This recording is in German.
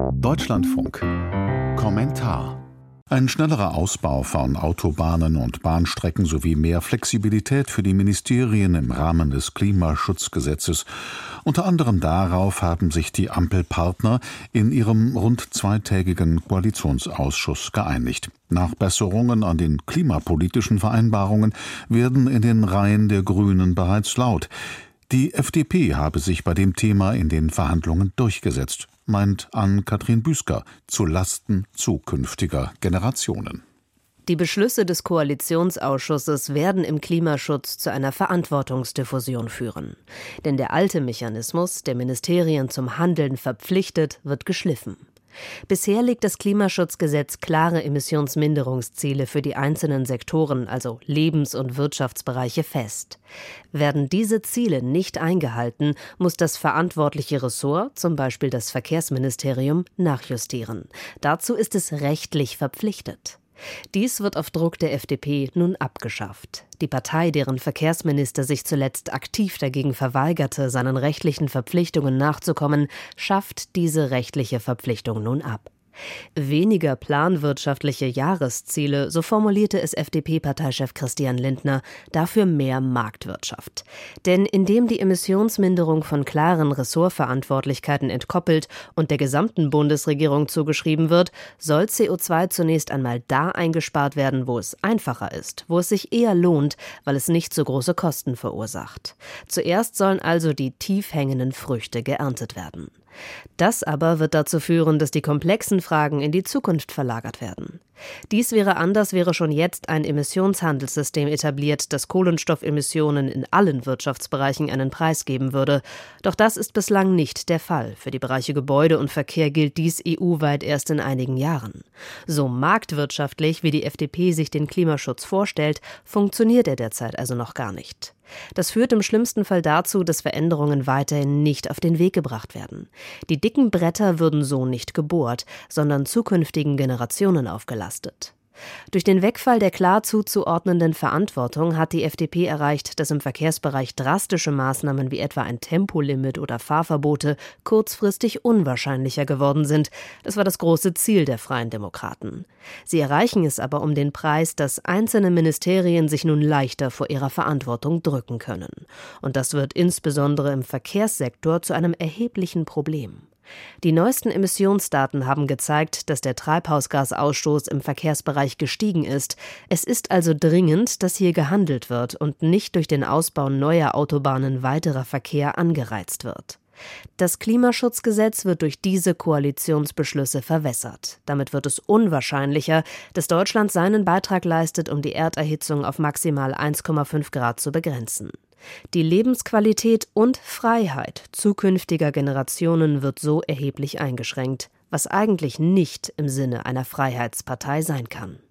Deutschlandfunk. Kommentar. Ein schnellerer Ausbau von Autobahnen und Bahnstrecken sowie mehr Flexibilität für die Ministerien im Rahmen des Klimaschutzgesetzes. Unter anderem darauf haben sich die Ampelpartner in ihrem rund zweitägigen Koalitionsausschuss geeinigt. Nachbesserungen an den klimapolitischen Vereinbarungen werden in den Reihen der Grünen bereits laut. Die FDP habe sich bei dem Thema in den Verhandlungen durchgesetzt, meint Ann-Kathrin Büsker, zu Lasten zukünftiger Generationen. Die Beschlüsse des Koalitionsausschusses werden im Klimaschutz zu einer Verantwortungsdiffusion führen. Denn der alte Mechanismus, der Ministerien zum Handeln verpflichtet, wird geschliffen. Bisher legt das Klimaschutzgesetz klare Emissionsminderungsziele für die einzelnen Sektoren, also Lebens- und Wirtschaftsbereiche, fest. Werden diese Ziele nicht eingehalten, muss das verantwortliche Ressort, zum Beispiel das Verkehrsministerium, nachjustieren. Dazu ist es rechtlich verpflichtet. Dies wird auf Druck der FDP nun abgeschafft. Die Partei, deren Verkehrsminister sich zuletzt aktiv dagegen verweigerte, seinen rechtlichen Verpflichtungen nachzukommen, schafft diese rechtliche Verpflichtung nun ab. Weniger planwirtschaftliche Jahresziele, so formulierte es FDP-Parteichef Christian Lindner, dafür mehr Marktwirtschaft. Denn indem die Emissionsminderung von klaren Ressortverantwortlichkeiten entkoppelt und der gesamten Bundesregierung zugeschrieben wird, soll CO2 zunächst einmal da eingespart werden, wo es einfacher ist, wo es sich eher lohnt, weil es nicht so große Kosten verursacht. Zuerst sollen also die tief hängenden Früchte geerntet werden. Das aber wird dazu führen, dass die komplexen Fragen in die Zukunft verlagert werden. Dies wäre anders, wäre schon jetzt ein Emissionshandelssystem etabliert, das Kohlenstoffemissionen in allen Wirtschaftsbereichen einen Preis geben würde. Doch das ist bislang nicht der Fall. Für die Bereiche Gebäude und Verkehr gilt dies EU-weit erst in einigen Jahren. So marktwirtschaftlich, wie die FDP sich den Klimaschutz vorstellt, funktioniert er derzeit also noch gar nicht. Das führt im schlimmsten Fall dazu, dass Veränderungen weiterhin nicht auf den Weg gebracht werden. Die dicken Bretter würden so nicht gebohrt, sondern zukünftigen Generationen aufgelastet. Durch den Wegfall der klar zuzuordnenden Verantwortung hat die FDP erreicht, dass im Verkehrsbereich drastische Maßnahmen wie etwa ein Tempolimit oder Fahrverbote kurzfristig unwahrscheinlicher geworden sind. Das war das große Ziel der Freien Demokraten. Sie erreichen es aber um den Preis, dass einzelne Ministerien sich nun leichter vor ihrer Verantwortung drücken können. Und das wird insbesondere im Verkehrssektor zu einem erheblichen Problem. Die neuesten Emissionsdaten haben gezeigt, dass der Treibhausgasausstoß im Verkehrsbereich gestiegen ist. Es ist also dringend, dass hier gehandelt wird und nicht durch den Ausbau neuer Autobahnen weiterer Verkehr angereizt wird. Das Klimaschutzgesetz wird durch diese Koalitionsbeschlüsse verwässert. Damit wird es unwahrscheinlicher, dass Deutschland seinen Beitrag leistet, um die Erderhitzung auf maximal 1,5 Grad zu begrenzen. Die Lebensqualität und Freiheit zukünftiger Generationen wird so erheblich eingeschränkt, was eigentlich nicht im Sinne einer Freiheitspartei sein kann.